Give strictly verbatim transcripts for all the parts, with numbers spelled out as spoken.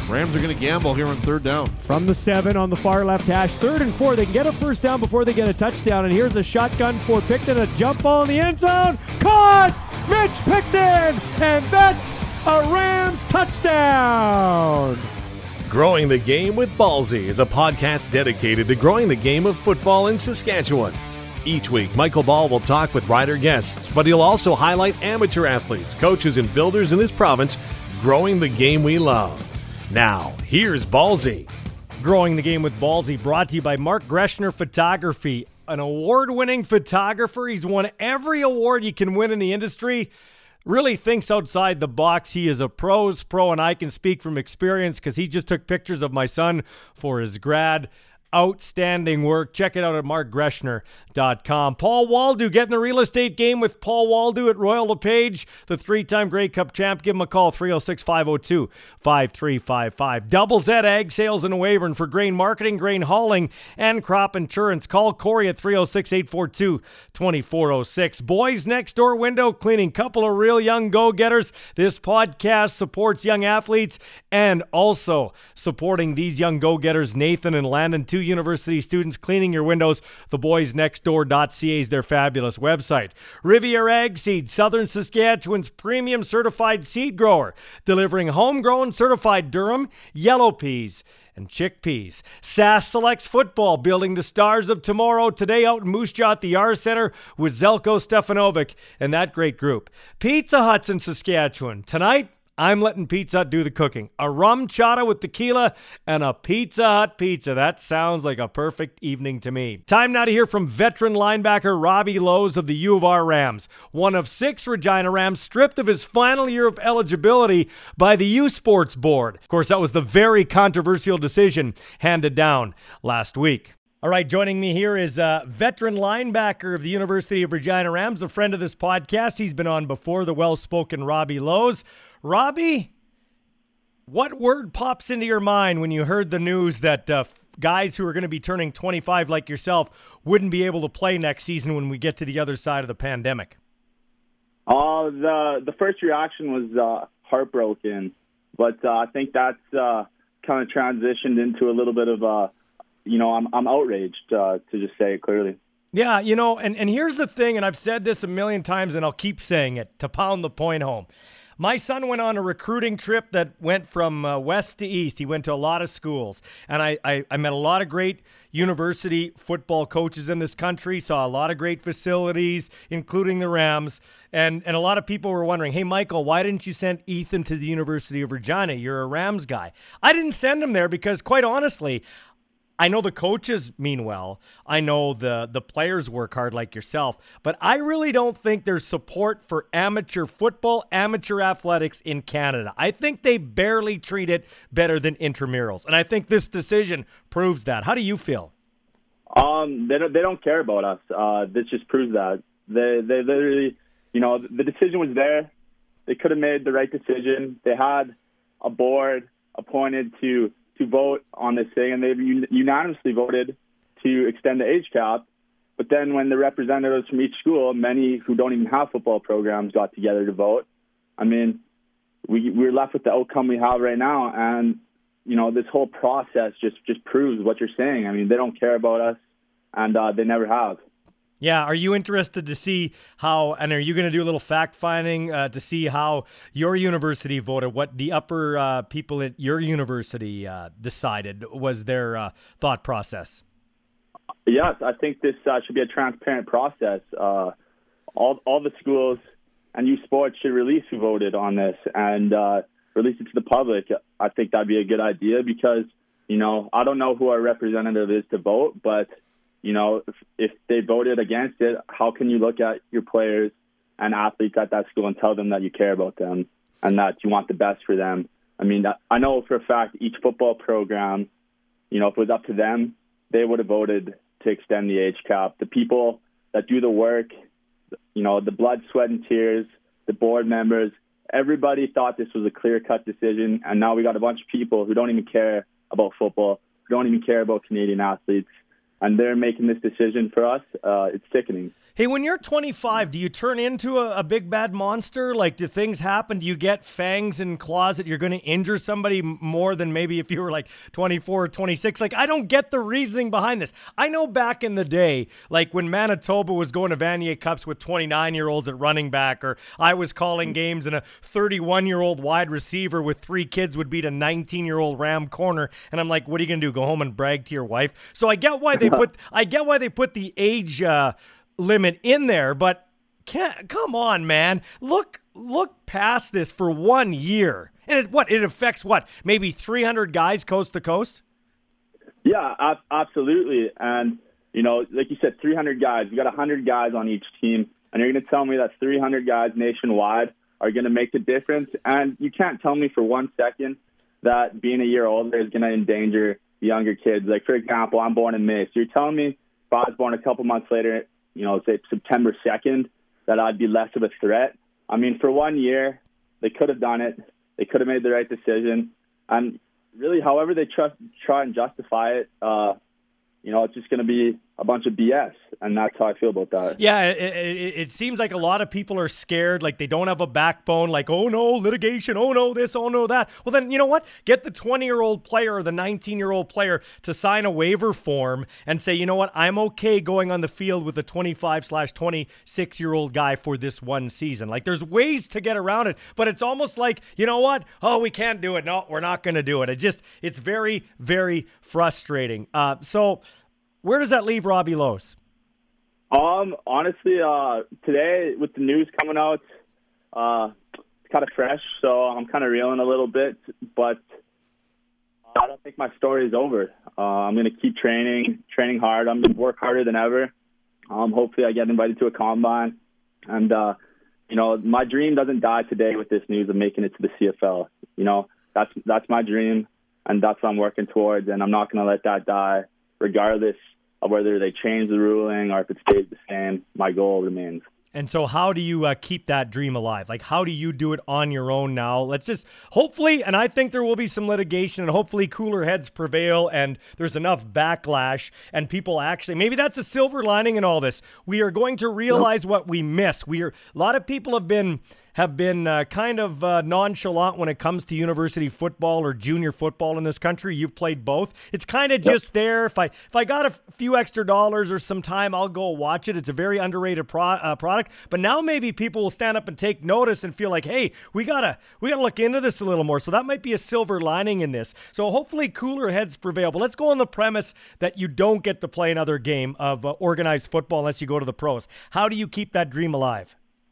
Rams are going to gamble here on third down. From the seven on the far left hash, third and four. They can get a first down before they get a touchdown. And here's a shotgun for Picton, a jump ball in the end zone. Caught! Mitch Picton! And that's a Rams touchdown! Growing the Game with Ballsy is a podcast dedicated to growing the game of football in Saskatchewan. Each week, Michael Ball will talk with rider guests, but he'll also highlight amateur athletes, coaches, and builders in this province growing the game we love. Now, here's Ballsy. Growing the Game with Ballsy, brought to you by Mark Greschner Photography, an award-winning photographer. He's won every award you can win in the industry. Really thinks outside the box. He is a pro's pro, and I can speak from experience because he just took pictures of my son for his grad. Outstanding work. Check it out at mark greschner dot com. Paul Waldo getting the real estate game with Paul Waldo at Royal LePage, the three-time Grey Cup champ. Give him a call, three oh six, five oh two, five three five five. Double Z Ag Sales in Weyburn for grain marketing, grain hauling, and crop insurance. Call Corey at three oh six, eight four two, two four oh six. Boys Next Door Window Cleaning, couple of real young go-getters. This podcast supports young athletes and also supporting these young go-getters, Nathan and Landon, two university students cleaning your windows. The boys next door dot c a is their fabulous website. Riviera Ag Seed, Southern Saskatchewan's premium certified seed grower, delivering homegrown certified durum, yellow peas, and chickpeas. Sask Selects Football, building the stars of tomorrow. Today out in Moose Jaw at the R Center with Zelko Stefanovic and that great group. Pizza Hut's in Saskatchewan. Tonight, I'm letting Pizza Hut do the cooking. A rum chata with tequila and a Pizza Hut pizza. That sounds like a perfect evening to me. Time now to hear from veteran linebacker Robbie Lowe's of the U of R Rams. One of six Regina Rams stripped of his final year of eligibility by the U Sports Board. Of course, that was the very controversial decision handed down last week. All right, joining me here is a veteran linebacker of the University of Regina Rams, a friend of this podcast. He's been on before, the well-spoken Robbie Lowe's. Robbie, what word pops into your mind when you heard the news that uh, guys who are going to be turning twenty-five like yourself wouldn't be able to play next season when we get to the other side of the pandemic? Uh, the the first reaction was uh, heartbroken, but uh, I think that's uh, kind of transitioned into a little bit of, uh, you know, I'm I'm outraged, uh, to just say it clearly. Yeah, you know, and, and here's the thing, and I've said this a million times, and I'll keep saying it to pound the point home. My son went on a recruiting trip that went from uh, west to east. He went to a lot of schools, and I, I, I met a lot of great university football coaches in this country, saw a lot of great facilities, including the Rams, and, and a lot of people were wondering, hey, Michael, why didn't you send Ethan to the University of Regina? You're a Rams guy. I didn't send him there because, quite honestly, I know the coaches mean well. I know the, the players work hard like yourself, but I really don't think there's support for amateur football, amateur athletics in Canada. I think they barely treat it better than intramurals, and I think this decision proves that. How do you feel? Um, they don't, they don't care about us. Uh, this just proves that. They, they literally, you know, the decision was there. They could have made the right decision. They had a board appointed to to vote on this thing, and they unanimously voted to extend the age cap. But then when the representatives from each school, many who don't even have football programs, got together to vote, I mean, we, we're left with the outcome we have right now. And, you know, this whole process just, just proves what you're saying. I mean, they don't care about us, and uh, they never have. Yeah, are you interested to see how, and are you going to do a little fact-finding uh, to see how your university voted, what the upper uh, people at your university uh, decided was their uh, thought process? Yes, I think this uh, should be a transparent process. Uh, all, all the schools and U Sports should release who voted on this and uh, release it to the public. I think that'd be a good idea because, you know, I don't know who our representative is to vote, but you know, if, if they voted against it, how can you look at your players and athletes at that school and tell them that you care about them and that you want the best for them? I mean, I know for a fact each football program, you know, if it was up to them, they would have voted to extend the age cap. The people that do the work, you know, the blood, sweat, and tears, the board members, everybody thought this was a clear-cut decision, and now we got a bunch of people who don't even care about football, who don't even care about Canadian athletes. and they're making this decision for us. Uh, it's sickening. Hey, when you're twenty-five, do you turn into a, a big bad monster? Like, do things happen? Do you get fangs and claws that you're going to injure somebody more than maybe if you were like twenty-four or twenty-six? Like, I don't get the reasoning behind this. I know back in the day, like when Manitoba was going to Vanier Cups with twenty-nine-year-olds at running back, or I was calling games and a thirty-one-year-old wide receiver with three kids would beat a nineteen-year-old Ram corner, and I'm like, what are you going to do, go home and brag to your wife? So I get why they put I get why they put the age uh, limit in there, but can't, come on, man. Look look past this for one year. And it, what, it affects what, maybe three hundred guys coast to coast? Yeah, ab- absolutely. And, you know, like you said, three hundred guys. You got one hundred guys on each team, and you're going to tell me that three hundred guys nationwide are going to make the difference? And you can't tell me for one second that being a year older is going to endanger younger kids. Like, for example, I'm born in May. So you're telling me if I was born a couple months later, you know, say September second, that I'd be less of a threat? I mean, for one year, they could have done it. They could have made the right decision. And really, however they try, try and justify it, uh, you know, it's just going to be a bunch of B S, and that's how I feel about that. Yeah, it, it, it seems like a lot of people are scared, like they don't have a backbone, like, oh no, litigation, oh no, this, oh no, that. Well, then, you know what? Get the twenty-year-old player or the nineteen-year-old player to sign a waiver form and say, you know what, I'm okay going on the field with a twenty-five slash twenty-six-year-old guy for this one season. Like, there's ways to get around it, but it's almost like, you know what? Oh, we can't do it. No, we're not going to do it. It just, it's very, very frustrating. Uh, so, where does that leave Robbie Lowes? Um, honestly, uh, today with the news coming out, uh, it's kind of fresh, so I'm kind of reeling a little bit. But I don't think my story is over. Uh, I'm going to keep training, training hard. I'm going to work harder than ever. Um, hopefully, I get invited to a combine, and uh, you know, my dream doesn't die today with this news of making it to the C F L. You know, that's that's my dream, and that's what I'm working towards. And I'm not going to let that die, regardless of whether they change the ruling or if it stays the same. My goal remains. And so how do you uh, keep that dream alive? Like, how do you do it on your own now? Let's just hopefully, and I think there will be some litigation, and hopefully cooler heads prevail and there's enough backlash and people actually, maybe that's a silver lining in all this. We are going to realize yep. what we miss. We are, a lot of people have been have been uh, kind of uh, nonchalant when it comes to university football or junior football in this country. You've played both. It's kind of yep. just there. If I if I got a f- few extra dollars or some time, I'll go watch it. It's a very underrated pro- uh, product. But now maybe people will stand up and take notice and feel like, hey, we gotta we gotta look into this a little more. So that might be a silver lining in this. So hopefully cooler heads prevail. But let's go on the premise that you don't get to play another game of uh, organized football unless you go to the pros. How do you keep that dream alive?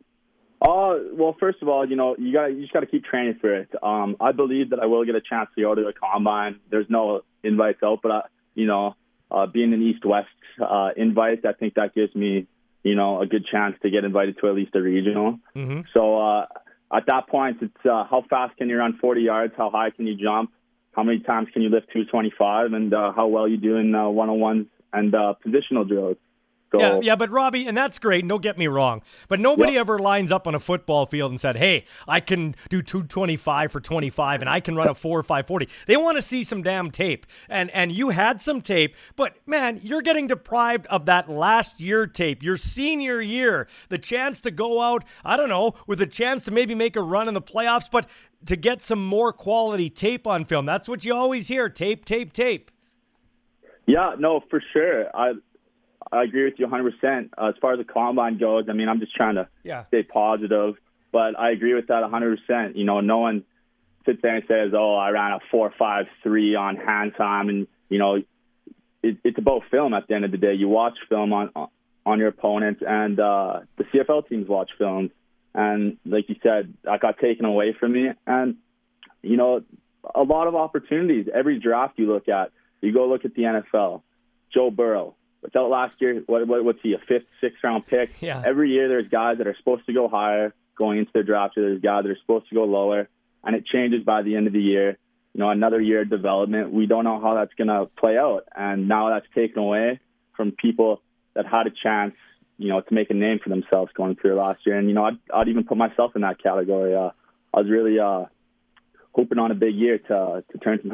Uh, well, first of all, you know, you got you just got to keep training for it. Um, I believe that I will get a chance to go to a combine. There's no invites out, but I, you know, uh, being an East-West uh, invite, I think that gives me, you know, a good chance to get invited to at least a regional. Mm-hmm. So uh, at that point, it's uh, how fast can you run forty yards? How high can you jump? How many times can you lift two twenty-five? And uh, how well you do in uh, one-on-ones and uh, positional drills. So, yeah, yeah, but Robbie, and that's great, don't get me wrong, but nobody yep. ever lines up on a football field and said, hey, I can do two twenty-five for twenty-five and I can run a four five forty. They want to see some damn tape, and and you had some tape, but man, you're getting deprived of that last year tape, your senior year, the chance to go out, I don't know, with a chance to maybe make a run in the playoffs, but to get some more quality tape on film. That's what you always hear, tape, tape, tape. Yeah, no, for sure. I I agree with you one hundred percent. Uh, as far as the combine goes, I mean, I'm just trying to yeah. stay positive, but I agree with that one hundred percent. You know, no one sits there and says, oh, I ran a four five three on hand time. And, you know, it, it's about film at the end of the day. You watch film on on your opponents, and uh, the C F L teams watch films. And like you said, that got taken away from me. And, you know, a lot of opportunities. Every draft you look at, you go look at the N F L. Joe Burrow. What's out last year? What, what, what's he, a fifth, sixth round pick? Yeah. Every year there's guys that are supposed to go higher going into their draft. So there's guys that are supposed to go lower, and it changes by the end of the year. You know, another year of development. We don't know how that's going to play out, and now that's taken away from people that had a chance, you know, to make a name for themselves going through last year. And you know, I'd, I'd even put myself in that category. Uh, I was really uh, hoping on a big year to to turn some heads.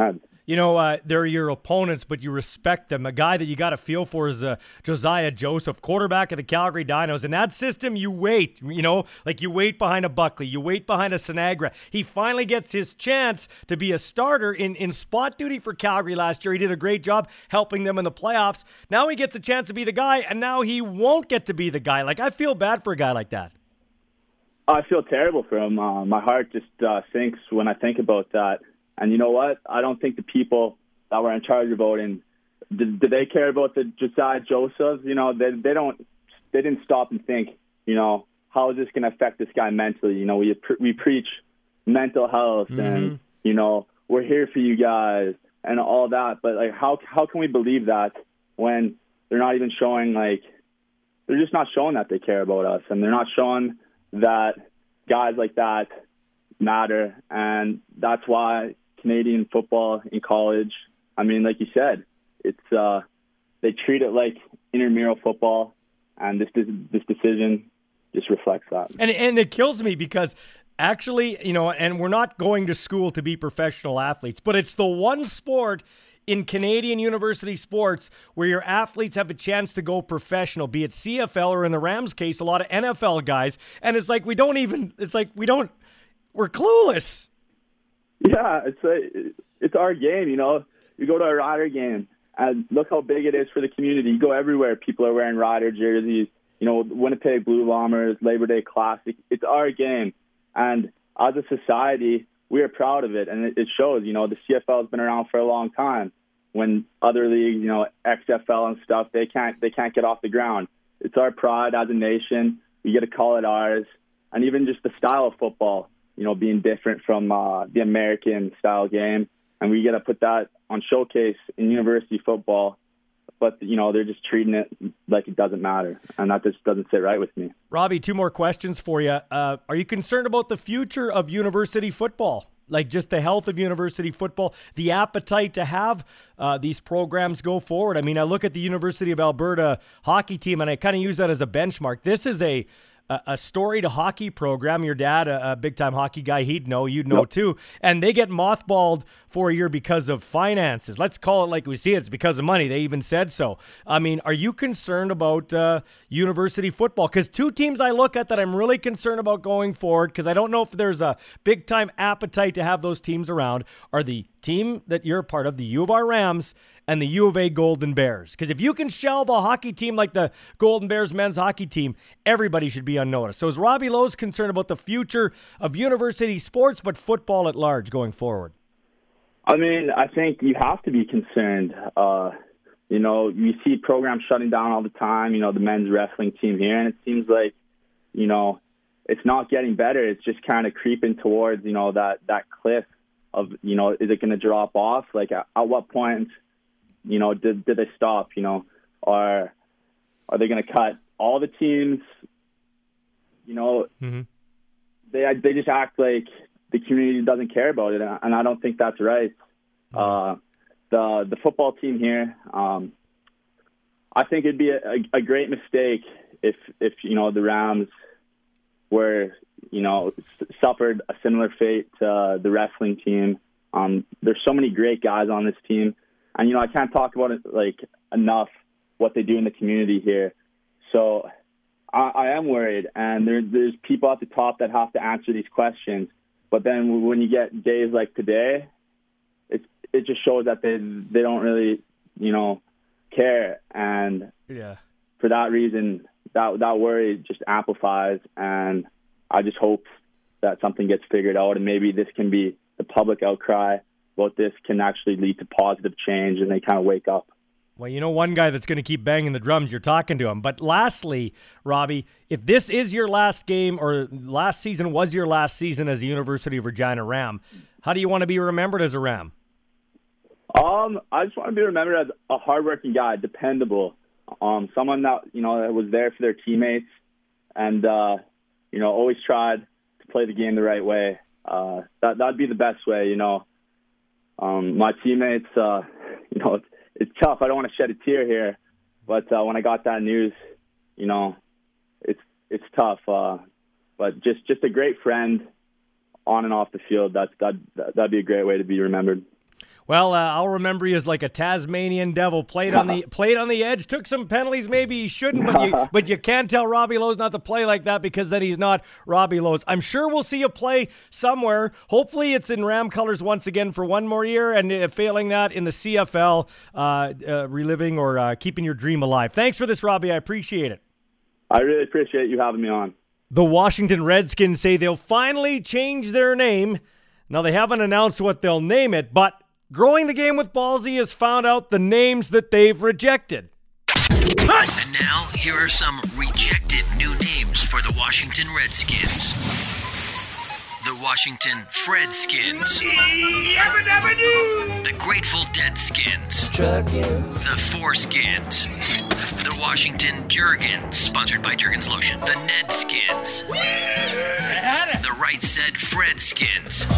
you know, uh, they're your opponents, but you respect them. A guy that you got to feel for is uh, Josiah Joseph, quarterback of the Calgary Dinos. In that system, you wait, you know, like you wait behind a Buckley, you wait behind a Sinagra. He finally gets his chance to be a starter in, in spot duty for Calgary last year. He did a great job helping them in the playoffs. Now he gets a chance to be the guy, and now he won't get to be the guy. Like, I feel bad for a guy like that. I feel terrible for him. Uh, my heart just uh, sinks when I think about that. And you know what? I don't think the people that were in charge of voting, did, did they care about the Josiah Josephs? You know, they they don't, they didn't stop and think, you know, how is this going to affect this guy mentally? You know, we pre- we preach mental health mm-hmm. and, you know, we're here for you guys and all that. But like, how how can we believe that when they're not even showing, like, they're just not showing that they care about us, and they're not showing that guys like that matter. And that's why Canadian football in college, I mean, like you said, it's uh, they treat it like intramural football, and this this decision just reflects that. And and it kills me because actually, you know, and we're not going to school to be professional athletes, but it's the one sport in Canadian university sports where your athletes have a chance to go professional, be it C F L or in the Rams case, a lot of N F L guys. And it's like we don't even, it's like we don't, we're clueless. Yeah, it's a, it's our game, you know. You go to a Rider game, and look how big it is for the community. You go everywhere, people are wearing Rider jerseys, you know, Winnipeg Blue Bombers, Labor Day Classic. It's our game. And as a society, we are proud of it, and it, it shows. You know, the C F L has been around for a long time. When other leagues, you know, X F L and stuff, they can't they can't get off the ground. It's our pride as a nation. We get to call it ours. And even just the style of football, you know, being different from uh, the American style game, and we get to put that on showcase in university football. But, you know, they're just treating it like it doesn't matter, and that just doesn't sit right with me. Robbie, two more questions for you. Uh, are you concerned about the future of university football? Like just the health of university football, the appetite to have uh, these programs go forward? I mean, I look at the University of Alberta hockey team, and I kind of use that as a benchmark. This is a a storied hockey program. Your dad, a, a big-time hockey guy, he'd know, you'd know yep. too. And they get mothballed for a year because of finances. Let's call it like we see it. It's because of money. They even said so. I mean, are you concerned about uh, university football? Because two teams I look at that I'm really concerned about going forward, because I don't know if there's a big-time appetite to have those teams around, are the team that you're a part of, the U of R Rams, and the U of A Golden Bears. Because if you can shelve a hockey team like the Golden Bears men's hockey team, everybody should be unnoticed. So is Robbie Lowe's concerned about the future of university sports, but football at large going forward? I mean, I think you have to be concerned. Uh, you know, you see programs shutting down all the time, you know, the men's wrestling team here, and it seems like, you know, it's not getting better. It's just kind of creeping towards, you know, that, that cliff of, you know, is it going to drop off? Like, at, at what point, you know, did, did they stop, you know, or are they going to cut all the teams? You know, mm-hmm. they they just act like the community doesn't care about it, and I don't think that's right. Mm-hmm. Uh, the the football team here, um, I think it'd be a, a great mistake if, if, you know, the Rams were, you know, suffered a similar fate to uh, the wrestling team. Um, there's so many great guys on this team. And, you know, I can't talk about it, like, enough what they do in the community here. So I, I am worried. And there, there's people at the top that have to answer these questions. But then when you get days like today, it, it just shows that they they don't really, you know, care. And yeah. for that reason, that that worry just amplifies. And I just hope that something gets figured out. And maybe this can be the public outcry about this can actually lead to positive change, and they kind of wake up. Well, you know, one guy that's going to keep banging the drums, you're talking to him. But lastly, Robbie, if this is your last game, or last season was your last season as a University of Regina Ram, how do you want to be remembered as a Ram? Um, I just want to be remembered as a hardworking guy, dependable, um, someone that, you know, that was there for their teammates, and uh, you know, always tried to play the game the right way. Uh, that that'd be the best way, you know. Um, my teammates, uh, you know, it's, it's tough. I don't want to shed a tear here, but uh, when I got that news, you know, it's it's tough. Uh, but just, just a great friend on and off the field. That's that that'd be a great way to be remembered. Well, uh, I'll remember you as like a Tasmanian devil. Played on the played on the edge, took some penalties. Maybe he shouldn't, but you but you can't tell Robbie Lowe's not to play like that because then he's not Robbie Lowe's. I'm sure we'll see you play somewhere. Hopefully, it's in Ram colors once again for one more year, and uh, failing that, in the C F L, uh, uh, reliving or uh, keeping your dream alive. Thanks for this, Robbie. I appreciate it. I really appreciate you having me on. The Washington Redskins say they'll finally change their name. Now, they haven't announced what they'll name it, but Growing the Game with Ballsy has found out the names that they've rejected. And now, here are some rejected new names for the Washington Redskins. The Washington Fredskins. The Grateful Dead Skins. The Foreskins. The Washington Jergens, sponsored by Jergens Lotion. The Ned Skins. The Right Said Fredskins.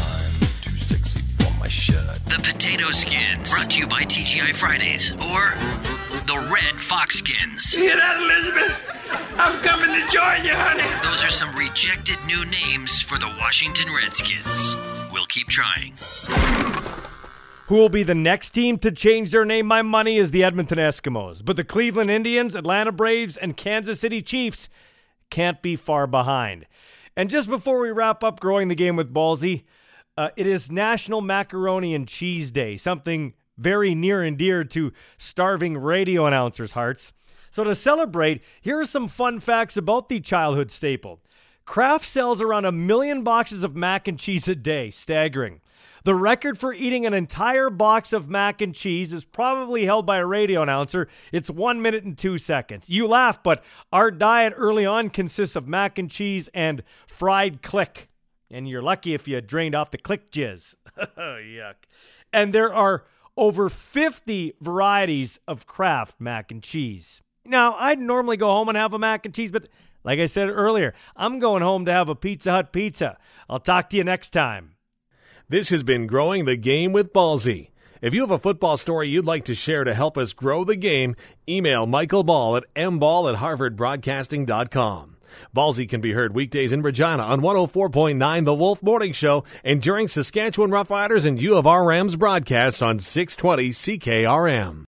The Potato Skins, brought to you by T G I Fridays, or the Red Fox Skins. You hear that, Elizabeth? I'm coming to join you, honey. Those are some rejected new names for the Washington Redskins. We'll keep trying. Who will be the next team to change their name? My money is the Edmonton Eskimos. But the Cleveland Indians, Atlanta Braves, and Kansas City Chiefs can't be far behind. And just before we wrap up Growing the Game with Ballsy, Uh, it is National Macaroni and Cheese Day, something very near and dear to starving radio announcers' hearts. So to celebrate, here are some fun facts about the childhood staple. Kraft sells around a million boxes of mac and cheese a day, staggering. The record for eating an entire box of mac and cheese is probably held by a radio announcer. It's one minute and two seconds. You laugh, but our diet early on consists of mac and cheese and fried click. And you're lucky if you drained off the click jizz. Yuck. And there are over fifty varieties of Kraft mac and cheese. Now, I'd normally go home and have a mac and cheese, but like I said earlier, I'm going home to have a Pizza Hut pizza. I'll talk to you next time. This has been Growing the Game with Ballsy. If you have a football story you'd like to share to help us grow the game, email Michael Ball at m ball at harvard broadcasting dot com. Ballsy can be heard weekdays in Regina on one oh four point nine The Wolf Morning Show and during Saskatchewan Roughriders and U of R Rams broadcasts on six twenty C K R M.